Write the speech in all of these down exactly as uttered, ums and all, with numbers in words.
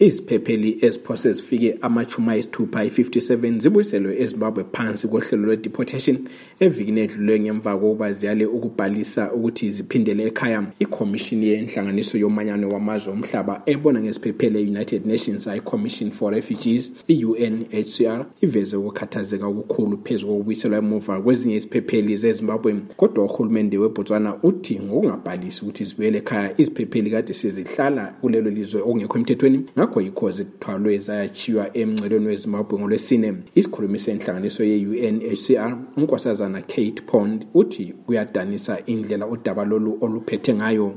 Iziphepheli eziphose zifike amachumi ayisithupha ayi-fifty-seven zibuyiselwe eZimbabwe phansi kohlelo lwe-deportation evikini edlule ngemva kokuba ziyale ukubhalisa ukuthi ziphindele ekhaya. Ikhomishini yenhlanganiso yomanyano wamazwe omhlaba ebona ngeziphepheli e-United Nations High Commission for Refugees, i-U N H C R, iveze ukukhathazeka okukhulu phezu kokubuyiselwa emuva kwezinye iziphepheli zeZimbabwe. Kodwa uhulumende weBotswana uthi ngokungabhalisi ukuthi zibuyele ekhaya iziphepheli kade sezihlala kulelo lizwe okungekho emthethweni, ngakho yikho zithwalwe zayachiywa emngcelweni weZimbabwe ngolwesine. Isikhulumi senhlanganiso ye-U N H C R, unkosazana Kate Pond, uthi kuyadanisa indlela udaba lolu oluphethe ngayo.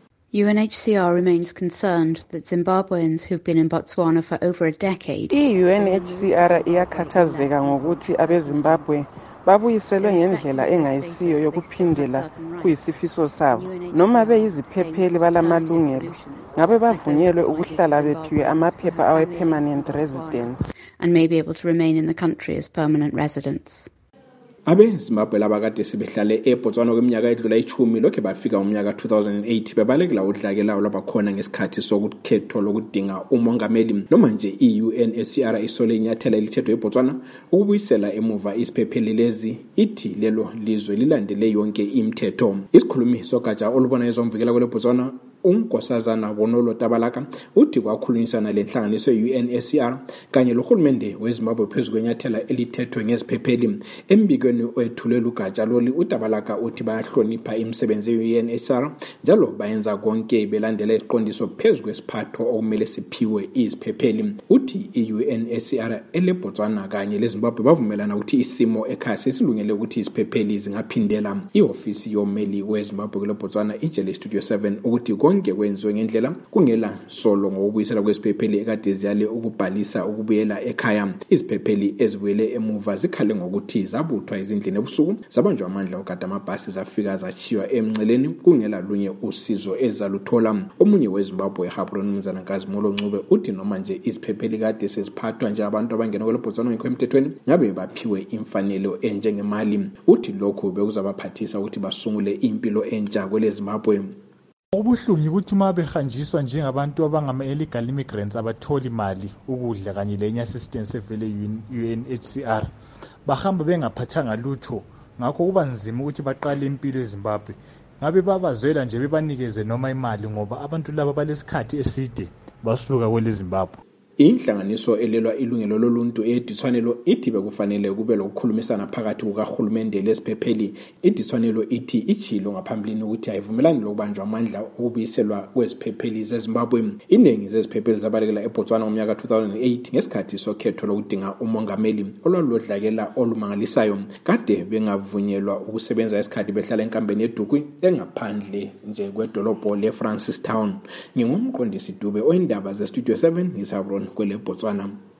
U N H C R remains concerned that Zimbabweans who've been in Botswana for over a decade. I-U N H C R iyakhathazeka ngokuthi abeZimbabwe babuyiselwe ngendlela engayisiyo yokuphindela kuyisifiso sabo. Noma beyiziphepheli balamalungelo, ngabe bavunyelwe ukuhlala bephiwe amaphepha awe-permanent residence and may be able to remain in the country as permanent residents. Abe-Zimbabwe labakade sebehlale eBotswana kweminyaka edlula ichumi lokhe bafika ngomnyaka two thousand eight bebalekela udlakelayo lwabakhona ngesikhathi sokukhethwa lokudinga umongameli. Noma nje i-U N H C R isole inyathela elithethwe eBotswana ukubuyisela emuva iziphepheli lezi, ithi lelo lizwe lilandele yonke imithetho. Isikhulumi sogatsha olubona ezomvikela kwele Botswana, unkosazana Bonolo Tabalaka, uthi kwakhulunyisana lenhlanganiso ye-U N H C R kanye lohulumende weZimbabwe phezu kwenyathela elithethwe ngeziphepheli. Embikweni wethulela ugatsha loli, uTabalaka uthi bayahlonipha imisebenzi ye-U N H C R njalo bayenza konke belandela isiqondiso phezu kwesiphatho okumele siphiwe iziphepheli. Uthi i-U N H C R eleBotswana kanye leZimbabwe bavumelana ukuthi isimo ekhaya sesilungele ukuthi iziphepheli zingaphindela. Ihofisi yommeli weZimbabwe kuleBotswana ijele Studio seven ukuthi konke kwenziwe ngendlela kungela solo ngokubuyisela kweziphepheli ekade ziyale ukubhalisa ukubuyela ekhaya. Iziphepheli ezibuyele emuva zikhale ngokuthi zabuthwa ezindlini ebusuku, zabanjwa amandla okade amabhasi zafika zachiywa emngceleni kungela lunye usizo ezaluthola. Omunye weZimbabwe eHabron, umnumzana Nkazimolo Ncube, uthi noma nje iziphepheli kade seziphathwa nje abantu abangena kwele Botswana ngekho emthethweni ngabe baphiwe imfanelo enjengemali. Uthi lokhu bekuzabaphathisa ukuthi basungule impilo entsha kwele Zimbabwe. Okubuhlungu ukuthi uma behanjiswa njengabantu abangama-illegal immigrants abatholi imali, ukudla kanye lenye assistance evele U N H C R, bahamba bengaphathanga lutho, ngakho kuba nzima ukuthi baqale impilo eZimbabwe. Ngabe babazwela nje bebanikeze noma imali ngoba abantu laba balesikhathi eside basuka kwele Zimbabwe. Inhlanganiso elelwa ilungelo loluntu edithwanelo ithi bekufanele kube lokukhulumisana phakathi kukahulumende lesiphepheli. Idithwanelo ithi ichilo ngaphambilini ukuthi ayivumelani lokubanjwa amandla okubuyiselwa kweziphepheli zeZimbabwe. Iningi zeziphepheli zabalekela eBotswana ngomnyaka two thousand eight ngesikhathi sokhetho lokudinga umongameli olwaludlakela olumangalisayo. Kade bengavunyelwa ukusebenza isikhathi behlala enkambeni yeDukwi engaphandle nje kwedolobho leFrancistown. Ngingumqondisi Dube oyindaba zeStudio seven ngisabron kwele Botswana.